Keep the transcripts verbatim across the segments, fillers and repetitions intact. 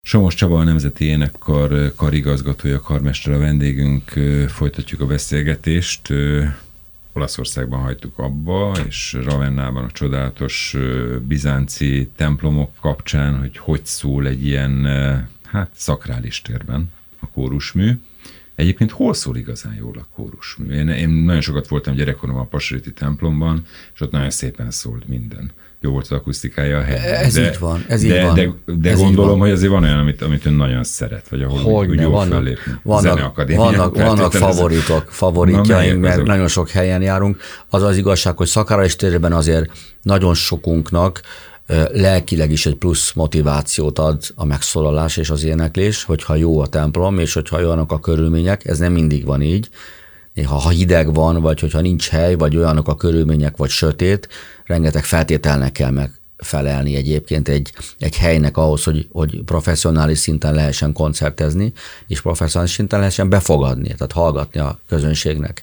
Somos Csaba, a Nemzeti Énekkar karigazgatója, karmester a vendégünk, folytatjuk a beszélgetést. Olaszországban hagytuk abba, és Ravennában a csodálatos bizánci templomok kapcsán, hogy hogy szól egy ilyen, hát szakrális térben a kórusmű. Egyébként hol szól igazán jól a kórusmű? Én, én nagyon sokat voltam gyerekkoromban a Pasariti templomban, és ott nagyon szépen szólt minden. Jó volt az akusztikája a hely. Ez de, így van, ez de, így van. De, de ez gondolom, hogy azért van olyan, amit, amit ön nagyon szeret, vagy ahol hogy úgy, úgy jól fellépni. Vannak, vannak, vannak favoritok, favoritjaink, mert nagyon sok helyen járunk. Az az igazság, hogy szakrális térben azért nagyon sokunknak lelkileg is egy plusz motivációt ad a megszólalás és az éneklés, hogyha jó a templom, és hogyha olyanok a körülmények, ez nem mindig van így. Néha, ha hideg van, vagy hogyha nincs hely, vagy olyanok a körülmények, vagy sötét, rengeteg feltételnek kell megfelelni egyébként egy, egy helynek ahhoz, hogy, hogy professzionális szinten lehessen koncertezni, és professzionális szinten lehessen befogadni, tehát hallgatni a közönségnek.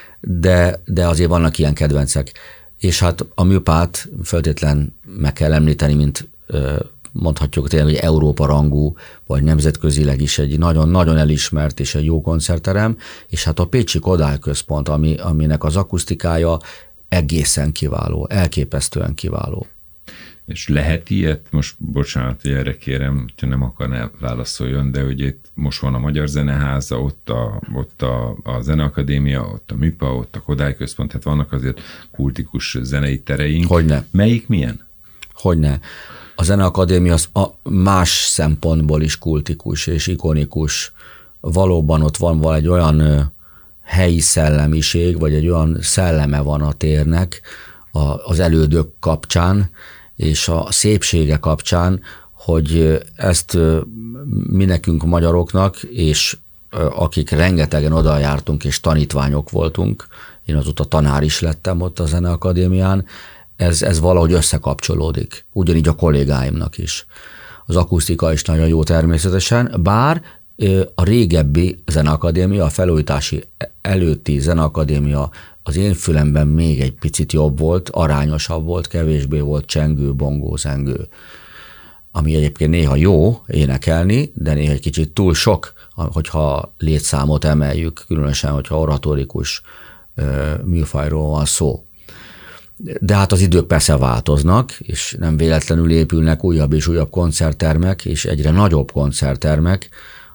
De, de azért vannak ilyen kedvencek. És hát a műpát feltétlen meg kell említeni, mint mondhatjuk tényleg, hogy Európa rangú, vagy nemzetközileg is egy nagyon-nagyon elismert és egy jó koncertterem, és hát a Pécsi Kodály Központ, ami, aminek az akusztikája egészen kiváló, elképesztően kiváló. És lehet ilyet, most bocsánat, hogy erre kérem, ha nem akarná válaszoljon, de ugye itt most van a Magyar Zeneháza, ott a, ott a, a Zeneakadémia, ott a MÜPA, ott a Kodály Központ, tehát vannak azért kultikus zenei tereink. Hogyne. Melyik milyen? Hogyne. A Zeneakadémia az a más szempontból is kultikus és ikonikus. Valóban ott van valahogy olyan helyi szellemiség, vagy egy olyan szelleme van a térnek az elődök kapcsán, és a szépsége kapcsán, hogy ezt mi nekünk magyaroknak, és akik rengetegen oda jártunk, és tanítványok voltunk, én azóta tanár is lettem ott a Zeneakadémián, ez, ez valahogy összekapcsolódik, ugyanígy a kollégáimnak is. Az akusztika is nagyon jó természetesen, bár a régebbi Zeneakadémia, a felújítási előtti Zeneakadémia az én fülemben még egy picit jobb volt, arányosabb volt, kevésbé volt csengő, bongó, zengő. Ami egyébként néha jó énekelni, de néha egy kicsit túl sok, hogyha létszámot emeljük, különösen, hogyha oratórikus műfajról van szó. De hát az idők persze változnak, és nem véletlenül épülnek újabb és újabb koncerttermek, és egyre nagyobb koncerttermek,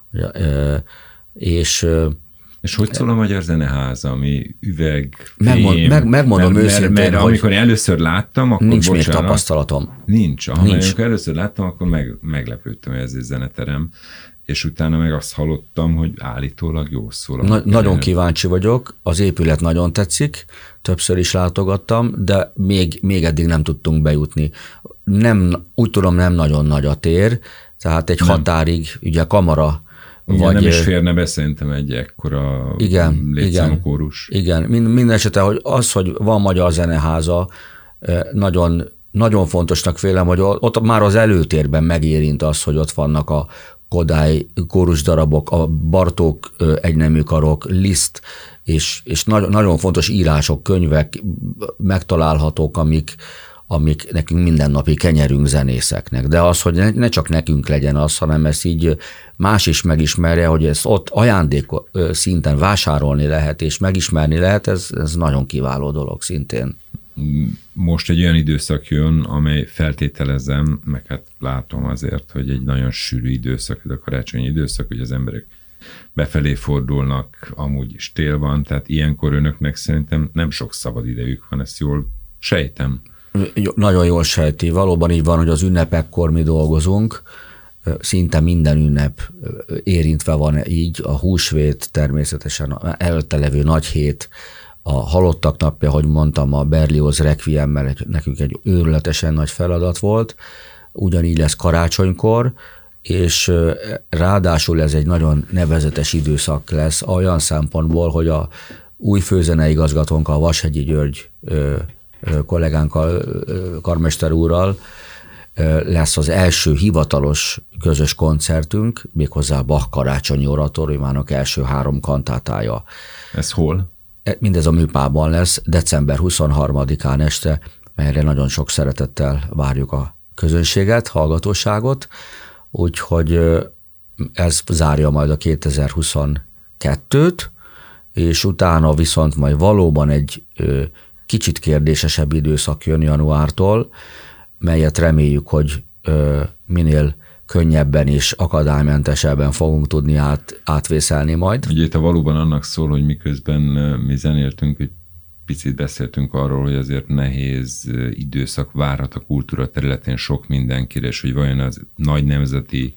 és És hogy szól a Magyar Zeneháza, ami üveg, Megmond, meg, Megmondom mert, őszintén, mert, mert hogy amikor én először láttam, akkor nincs bocsánat, még tapasztalatom. Nincs. Ha nincs. Amikor először láttam, akkor meg, meglepődtem, hogy ez egy zeneterem, és utána meg azt hallottam, hogy állítólag jó szól. Na, nagyon kíváncsi vagyok, az épület nagyon tetszik, többször is látogattam, de még, még eddig nem tudtunk bejutni. Nem, úgy tudom, nem nagyon nagy a tér, tehát egy nem. határig, ugye kamara, ugye vagy, nem is férne be szerintem egy ekkora igen, létszámú kórus. Igen, minden esetre, hogy az, hogy van Magyar Zeneháza, nagyon, nagyon fontosnak vélem, hogy ott már az előtérben megérint az, hogy ott vannak a Kodály kórusdarabok, a Bartók egynemű karok, Liszt, és, és nagyon, nagyon fontos írások, könyvek megtalálhatók, amik, amik nekünk mindennapi kenyerünk zenészeknek. De az, hogy ne, ne csak nekünk legyen az, hanem ezt így más is megismerje, hogy ezt ott ajándék szinten vásárolni lehet, és megismerni lehet, ez, ez nagyon kiváló dolog szintén. Most egy olyan időszak jön, amely feltételezem, meg hát látom azért, hogy egy nagyon sűrű időszak, ez a karácsonyi időszak, hogy az emberek befelé fordulnak, amúgy is tél van, tehát ilyenkor önöknek szerintem nem sok szabad idejük van, ezt jól sejtem. Nagyon jól sejti, valóban így van, hogy az ünnepekkor mi dolgozunk, szinte minden ünnep érintve van így, a húsvét természetesen, előtte levő nagy hét, a halottak napja, hogy mondtam, a Berlioz Requiemmel nekünk egy őrületesen nagy feladat volt, ugyanígy lesz karácsonykor, és ráadásul ez egy nagyon nevezetes időszak lesz olyan szempontból, hogy a új főzeneigazgatónkkal, Vashegyi György kollégánkkal, karmester úrral lesz az első hivatalos közös koncertünk, méghozzá Bach karácsonyi oratóriumának első három kantátája. Ez hol? Mindez a Műpában lesz, december huszonharmadikán este, melyre nagyon sok szeretettel várjuk a közönséget, hallgatóságot. úgyhogy ez zárja majd a kétezer-huszonkettőt, és utána viszont majd valóban egy kicsit kérdésesebb időszak jön januártól, melyet reméljük, hogy minél könnyebben és akadálymentesebben fogunk tudni át, átvészelni majd. Ugye itt a valóban annak szól, hogy miközben mi zenéltünk, hogy picit beszéltünk arról, hogy azért nehéz időszak várhat a kultúra területén sok mindenkire, és hogy vajon az nagy nemzeti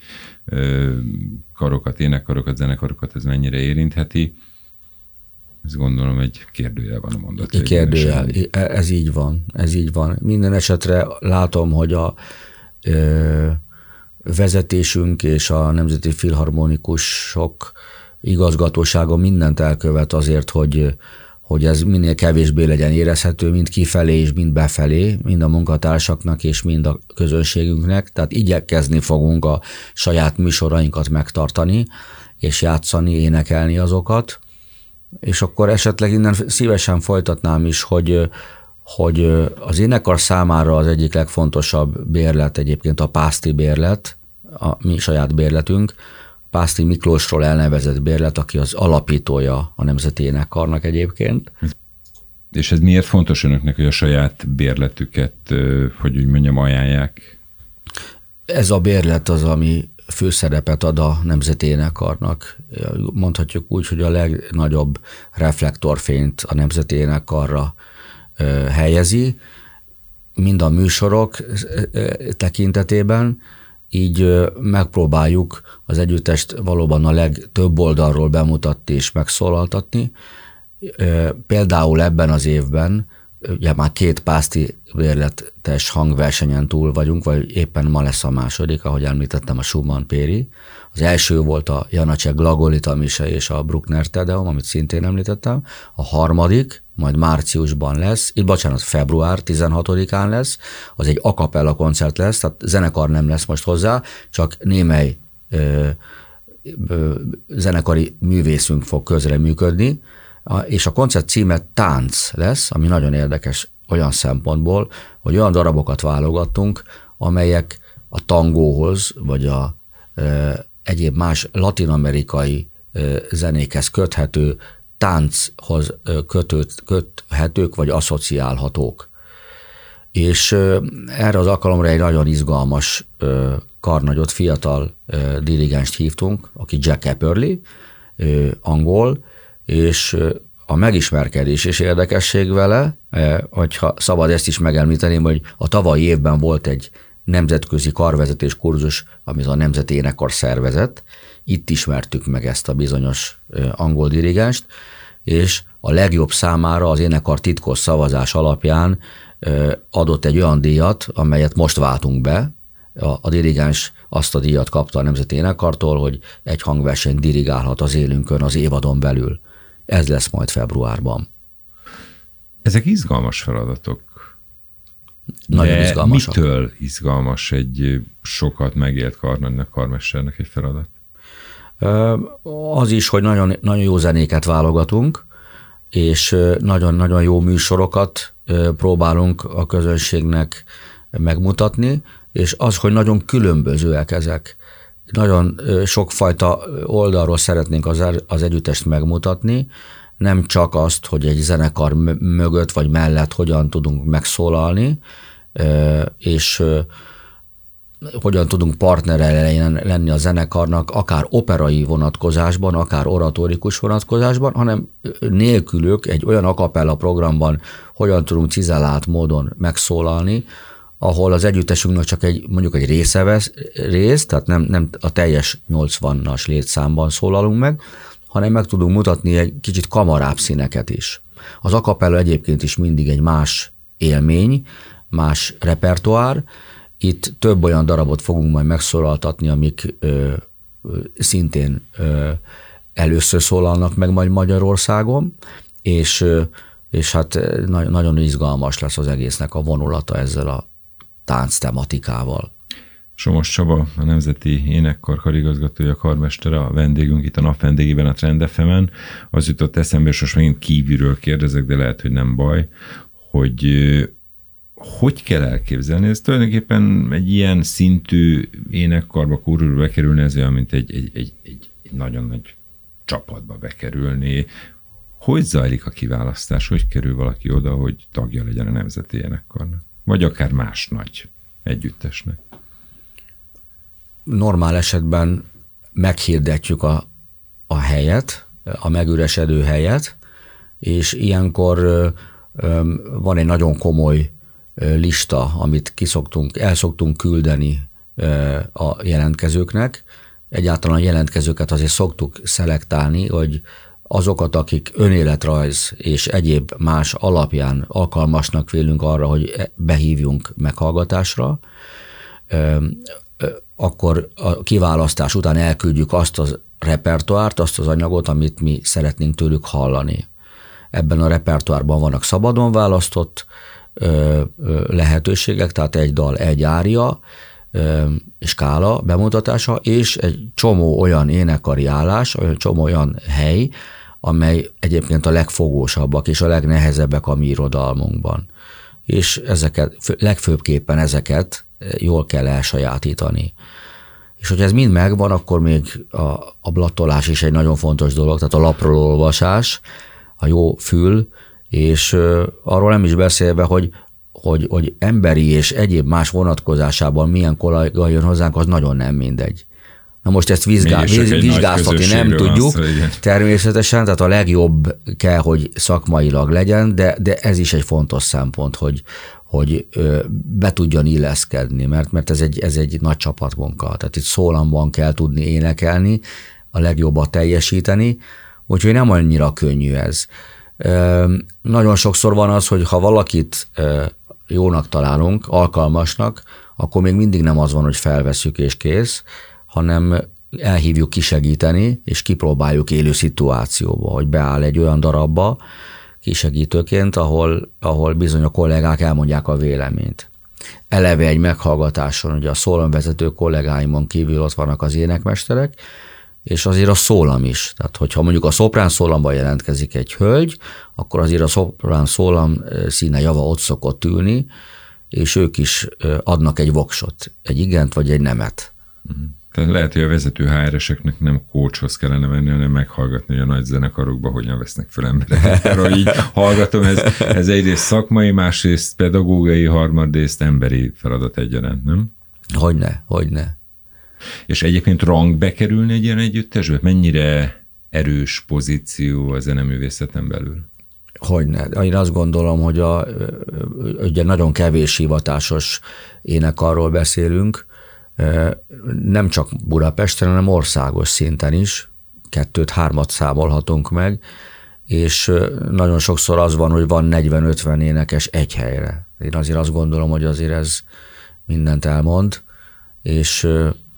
karokat, énekkarokat, zenekarokat ez mennyire érintheti. Ez gondolom egy kérdőjel van a mondat. Egy kérdőjel, ez így van, ez így van. Minden esetre látom, hogy a ö, vezetésünk és a Nemzeti Filharmonikusok igazgatósága mindent elkövet azért, hogy, hogy ez minél kevésbé legyen érezhető, mind kifelé és mind befelé, mind a munkatársaknak és mind a közönségünknek. Tehát igyekezni fogunk a saját műsorainkat megtartani, és játszani, énekelni azokat. És akkor esetleg innen szívesen folytatnám is, hogy, hogy az énekar számára az egyik legfontosabb bérlet egyébként a Pászti bérlet, a mi saját bérletünk, Pászti Miklósról elnevezett bérlet, aki az alapítója a Nemzeti Énekkarnak egyébként. És ez miért fontos önöknek, hogy a saját bérletüket, hogy úgy mondjam, ajánlják? Ez a bérlet az, ami főszerepet ad a Nemzeti Énekkarnak. Mondhatjuk úgy, hogy a legnagyobb reflektorfényt a Nemzeti Énekkarra helyezi, mind a műsorok tekintetében, így megpróbáljuk az együttest valóban a legtöbb oldalról bemutatni és megszólaltatni. Például ebben az évben ugye már két Pászti bérletes hangversenyen túl vagyunk, vagy éppen ma lesz a második, ahogy említettem, a Schumann Péri. Az első volt a Janacek Glagolita Mise és a Bruckner Tedeum, amit szintén említettem. A harmadik majd márciusban lesz, itt bocsánat, február tizenhatodikán lesz, az egy a cappella koncert lesz, tehát zenekar nem lesz most hozzá, csak némely ö, ö, zenekari művészünk fog közreműködni, és a koncert címe Tánc lesz, ami nagyon érdekes olyan szempontból, hogy olyan darabokat válogattunk, amelyek a tangóhoz, vagy a e, egyéb más latin-amerikai e, zenékhez köthető tánchoz kötőt, köthetők, vagy asszociálhatók. És e, erre az alkalomra egy nagyon izgalmas e, karnagyot, fiatal e, dirigenst hívtunk, aki Jack Epperly, e, angol, és a megismerkedés és érdekesség vele, hogyha szabad ezt is megemlíteném, hogy a tavalyi évben volt egy nemzetközi karvezetés kurzus, amit a Nemzeti Énekkar szervezett. Itt ismertük meg ezt a bizonyos angol dirigenst, és a legjobb számára az énekkar titkos szavazás alapján adott egy olyan díjat, amelyet most váltunk be. A, a dirigens azt a díjat kapta a Nemzeti Énekkartól, hogy egy hangversenyt dirigálhat az élünkön az évadon belül. Ez lesz majd februárban. Ezek izgalmas feladatok. Nagyon de izgalmasak. Mitől izgalmas egy sokat megélt karnagynak, karmesternek egy feladat? Az is, hogy nagyon, nagyon jó zenéket válogatunk, és nagyon-nagyon jó műsorokat próbálunk a közönségnek megmutatni, és az, hogy nagyon különbözőek ezek. Nagyon sokfajta oldalról szeretnénk az, az együttest megmutatni, nem csak azt, hogy egy zenekar mögött vagy mellett hogyan tudunk megszólalni, és hogyan tudunk partnere lenni a zenekarnak, akár operai vonatkozásban, akár oratórikus vonatkozásban, hanem nélkülük egy olyan a cappella programban hogyan tudunk cizellált módon megszólalni, ahol az együttesünknek csak egy, mondjuk egy része vesz részt, tehát nem, nem a teljes nyolcvanas létszámban szólalunk meg, hanem meg tudunk mutatni egy kicsit kamarább színeket is. Az a cappella egyébként is mindig egy más élmény, más repertoár. Itt több olyan darabot fogunk majd megszólaltatni, amik ö, ö, szintén ö, először szólalnak meg majd Magyarországon, és, ö, és hát na- nagyon izgalmas lesz az egésznek a vonulata ezzel a tánc tematikával. Somos Csaba, a Nemzeti Énekkar karigazgatója, karmestere, a vendégünk itt a napvendégében, a Trend ef emen. Az jutott eszembe, és most megint kívülről kérdezek, de lehet, hogy nem baj, hogy hogy kell elképzelni? Ez tulajdonképpen egy ilyen szintű énekkarba, kórusba bekerülni, ez olyan, mint egy, egy, egy, egy nagyon nagy csapatba bekerülni. Hogy zajlik a kiválasztás? Hogy kerül valaki oda, hogy tagja legyen a Nemzeti Énekkarnak? Vagy akár más nagy együttesnek? Normál esetben meghirdetjük a, a helyet, a megüresedő helyet, és ilyenkor ö, ö, van egy nagyon komoly ö, lista, amit kiszoktunk, el szoktunk küldeni ö, a jelentkezőknek. Egyáltalán a jelentkezőket azért szoktuk szelektálni, hogy azokat, akik önéletrajz és egyéb más alapján alkalmasnak vélünk arra, hogy behívjunk meghallgatásra, ö, ö, akkor a kiválasztás után elküldjük azt az repertoárt, azt az anyagot, amit mi szeretnénk tőlük hallani. Ebben a repertoárban vannak szabadon választott ö, ö, lehetőségek, tehát egy dal, egy ária, ö, skála bemutatása, és egy csomó olyan énekari állás, olyan csomó olyan hely, amely egyébként a legfogósabbak és a legnehezebbek a mi irodalmunkban. És ezeket, legfőbbképpen ezeket jól kell elsajátítani. És hogyha ez mind megvan, akkor még a, a blattolás is egy nagyon fontos dolog, tehát a lapról olvasás, a jó fül, és uh, arról nem is beszélve, hogy, hogy, hogy emberi és egyéb más vonatkozásában milyen kollega jön hozzánk, az nagyon nem mindegy. Na most ezt vizsgál, vizsgáztatni nem tudjuk, szó, természetesen, tehát a legjobb kell, hogy szakmailag legyen, de, de ez is egy fontos szempont, hogy, hogy be tudjon illeszkedni, mert, mert ez, egy, ez egy nagy csapatmunka. Tehát itt szólamban kell tudni énekelni, a legjobbat teljesíteni, úgyhogy nem annyira könnyű ez. Nagyon sokszor van az, hogy ha valakit jónak találunk, alkalmasnak, akkor még mindig nem az van, hogy felvesszük és kész, hanem elhívjuk kisegíteni, és kipróbáljuk élő szituációba, hogy beáll egy olyan darabba kisegítőként, ahol, ahol bizony a kollégák elmondják a véleményt. Eleve egy meghallgatáson, ugye a szólamvezető kollégáimon kívül ott vannak az énekmesterek, és azért a szólam is. Tehát, hogyha mondjuk a szoprán szólamban jelentkezik egy hölgy, akkor azért a szoprán szólam színe java ott szokott ülni, és ők is adnak egy voksot, egy igent vagy egy nemet. Tehát lehet, hogy a vezető há er eseknek nem coachhoz kellene menni, hanem meghallgatni, hogy a nagy zenekarokban hogyan vesznek fel embereket. Erről így hallgatom, ez, ez egyrészt szakmai, másrészt pedagógiai, harmadrészt emberi feladat egyaránt, nem? Hogyne, hogyne. És egyébként rang bekerülni egy ilyen együttesbe? Mennyire erős pozíció a zeneművészeten belül? Hogyne. Én azt gondolom, hogy a, ugye nagyon kevés hivatásos énekarról beszélünk, nem csak Budapesten, hanem országos szinten is, kettőt, hármat számolhatunk meg, és nagyon sokszor az van, hogy van negyven-ötven énekes egy helyre. Én azért azt gondolom, hogy azért ez mindent elmond, és,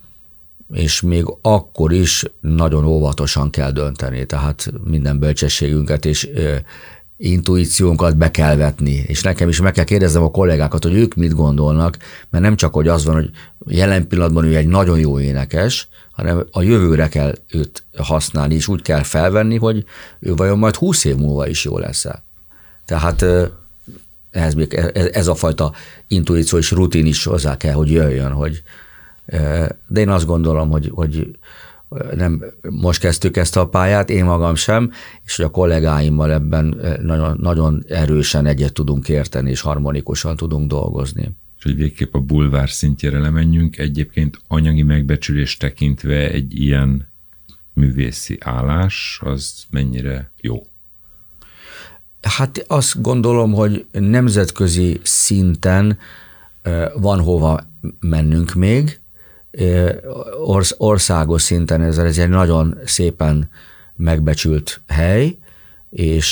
és még akkor is nagyon óvatosan kell dönteni, tehát minden bölcsességünket és intuíciónkat be kell vetni, és nekem is meg kell kérdeznem a kollégákat, hogy ők mit gondolnak, mert nem csak, hogy az van, hogy jelen pillanatban ő egy nagyon jó énekes, hanem a jövőre kell őt használni, és úgy kell felvenni, hogy ő vajon majd húsz év múlva is jó lesz-e. Tehát ez, ez a fajta intuíció és rutin is hozzá kell, hogy jöjjön, hogy, de én azt gondolom, hogy, hogy nem most kezdtük ezt a pályát, én magam sem, és hogy a kollégáimmal ebben nagyon, nagyon erősen egyet tudunk érteni, és harmonikusan tudunk dolgozni. És hogy végképp a bulvár szintjére lemenjünk, egyébként anyagi megbecsülés tekintve egy ilyen művészi állás, az mennyire jó? Hát azt gondolom, hogy nemzetközi szinten van hova mennünk még, országos szinten ez egy nagyon szépen megbecsült hely, és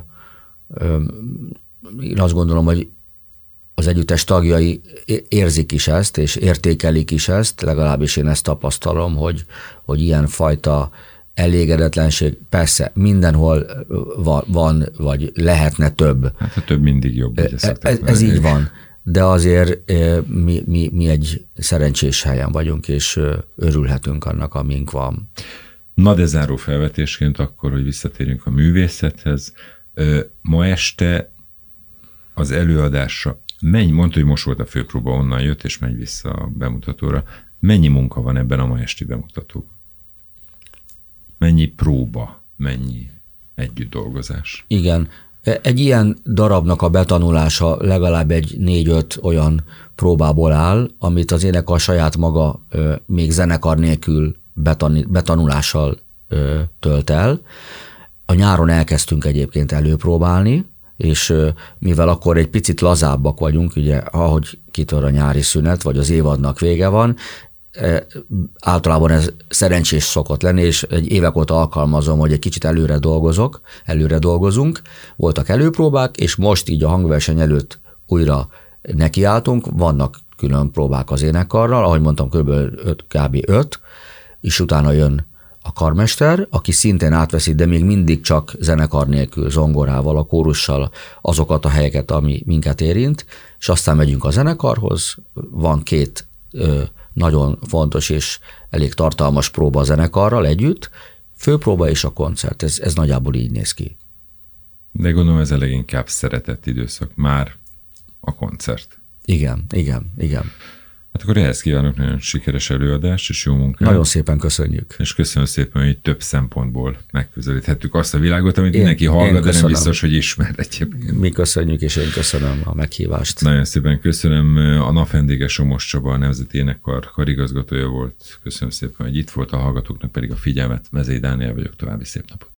én azt gondolom, hogy az együttes tagjai érzik is ezt, és értékelik is ezt, legalábbis én ezt tapasztalom, hogy, hogy ilyen fajta elégedetlenség, persze mindenhol van, vagy lehetne több. Hát a több mindig jobb. Ez, ez így van. De azért mi, mi, mi egy szerencsés helyen vagyunk, és örülhetünk annak, amink van. Na de záró felvetésként akkor, hogy visszatérjünk a művészethez. Ma este az előadásra Mennyi, mondta, hogy most volt a főpróba, onnan jött, és megy vissza a bemutatóra. Mennyi munka van ebben a ma esti bemutatóban? Mennyi próba, mennyi együtt dolgozás? Igen. Egy ilyen darabnak a betanulása legalább egy négy-öt olyan próbából áll, amit az énekar saját maga még zenekar nélkül betanulással tölt el. A nyáron elkezdtünk egyébként előpróbálni, és mivel akkor egy picit lazábbak vagyunk, ugye ahogy kitör a nyári szünet, vagy az évadnak vége van, általában ez szerencsés szokott lenni, és egy évek óta alkalmazom, hogy egy kicsit előre dolgozok, előre dolgozunk, voltak előpróbák, és most így a hangverseny előtt újra nekiálltunk, vannak külön próbák az énekarral, ahogy mondtam, kb. öt, kb. öt, és utána jön a karmester, aki szintén átveszi, de még mindig csak zenekar nélkül, zongorával, a kórussal azokat a helyeket, ami minket érint, és aztán megyünk a zenekarhoz, van két ö, nagyon fontos és elég tartalmas próba a zenekarral együtt, főpróba és a koncert, ez, ez nagyjából így néz ki. De gondolom ez a leginkább szeretett időszak már a koncert. Igen, igen, igen. Hát akkor ehhez kívánok nagyon sikeres előadást és jó munkát. Nagyon szépen köszönjük. És köszönöm szépen, hogy több szempontból megközelíthettük azt a világot, amit én, mindenki hallgat, de nem biztos, hogy ismer egyébként. Mi köszönjük, és én köszönöm a meghívást. Nagyon szépen köszönöm. A nap vendége Somos Csaba, a Nemzeti Énekkar karigazgatója volt. Köszönöm szépen, hogy itt volt, a hallgatóknak pedig a figyelmet. Mezei Dániel vagyok, további szép napot.